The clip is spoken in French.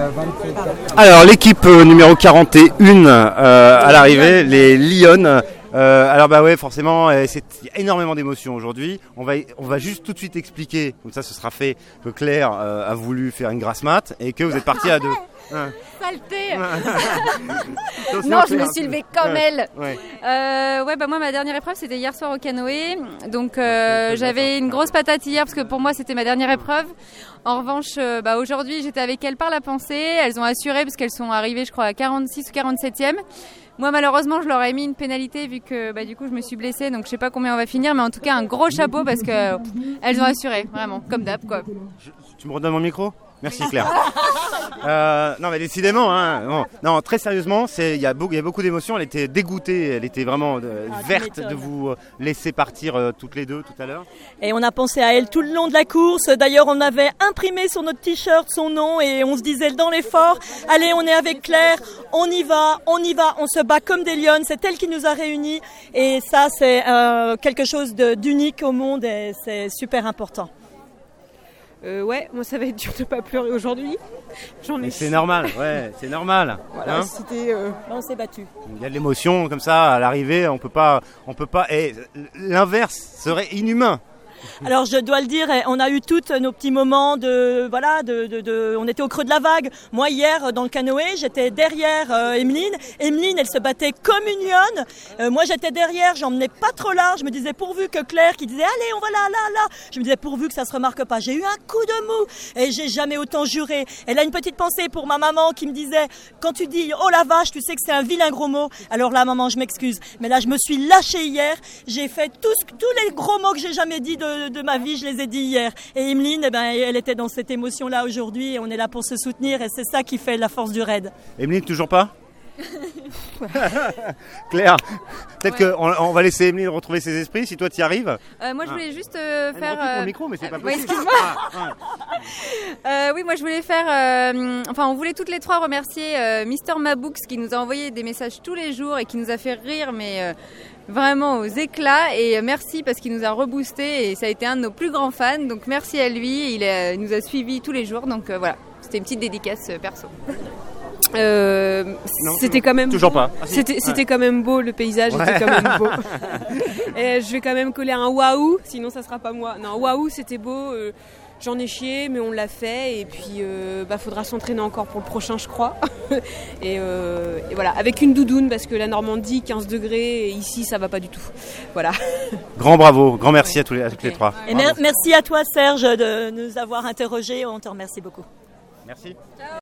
Alors l'équipe numéro 41 à l'arrivée, les Lions. Alors bah ouais, forcément, il y a énormément d'émotions aujourd'hui. On va juste tout de suite expliquer, comme ça ce sera fait, que Claire a voulu faire une grasse mat et que vous êtes partis à deux. Saleté. Non, je me suis levée comme elle. Moi ma dernière épreuve c'était hier soir au canoë. Donc j'avais une grosse patate hier parce que pour moi c'était ma dernière épreuve. En revanche, aujourd'hui j'étais avec elles par la pensée. Elles ont assuré parce qu'elles sont arrivées je crois à 46 ou 47e. Moi malheureusement je leur ai mis une pénalité vu que du coup je me suis blessée, donc je sais pas combien on va finir, mais en tout cas un gros chapeau parce que elles ont assuré, vraiment, comme d'hab quoi. Tu me redonnes mon micro ? Merci Claire. Non mais décidément, hein. Non, très sérieusement, il y a beaucoup d'émotions. Elle était dégoûtée, elle était vraiment verte de vous laisser partir toutes les deux tout à l'heure. Et on a pensé à elle tout le long de la course. D'ailleurs, on avait imprimé sur notre t-shirt son nom et on se disait dans l'effort, allez, on est avec Claire, on y va, on se bat comme des lionnes. C'est elle qui nous a réunis et ça, c'est quelque chose d'unique au monde et c'est super important. Moi ça va être dur de pas pleurer aujourd'hui. Mais c'est normal, c'est normal. Voilà, On s'est battu. Il y a de l'émotion comme ça à l'arrivée, on peut pas. Et l'inverse serait inhumain. Alors je dois le dire, on a eu tous nos petits moments on était au creux de la vague. Moi hier dans le canoë, j'étais derrière Emeline. Emeline, elle se battait comme une lionne. Moi j'étais derrière, j'emmenais pas trop large. Je me disais pourvu que Claire qui disait allez on va là. Je me disais pourvu que ça se remarque pas. J'ai eu un coup de mou et j'ai jamais autant juré. Elle a une petite pensée pour ma maman qui me disait quand tu dis oh la vache, tu sais que c'est un vilain gros mot. Alors là maman, je m'excuse, mais là je me suis lâchée hier. J'ai fait tous les gros mots que j'ai jamais dit de ma vie, je les ai dit hier. Et Emeline, elle était dans cette émotion-là aujourd'hui et on est là pour se soutenir et c'est ça qui fait la force du raid. Emeline, toujours pas Claire, peut-être qu'on va laisser Emeline retrouver ses esprits si toi tu y arrives. Moi je voulais juste faire... mon micro, mais c'est pas possible. Excuse-moi. Moi je voulais faire... on voulait toutes les trois remercier Mister Mabooks qui nous a envoyé des messages tous les jours et qui nous a fait rire, mais... vraiment aux éclats, et merci parce qu'il nous a reboosté et ça a été un de nos plus grands fans, donc merci à lui, il nous a suivis tous les jours, donc voilà, c'était une petite dédicace perso. C'était quand même toujours beau. Pas. C'était quand même beau, le paysage était quand même beau. Et je vais quand même coller un waouh, sinon ça sera pas moi. Non, waouh, c'était beau. J'en ai chié, mais on l'a fait. Et puis, faudra s'entraîner encore pour le prochain, je crois. et voilà, avec une doudoune, parce que la Normandie, 15 degrés, et ici, ça va pas du tout. Voilà. Grand bravo, grand merci à toutes les trois. Et merci à toi, Serge, de nous avoir interrogés. On te remercie beaucoup. Merci. Ciao.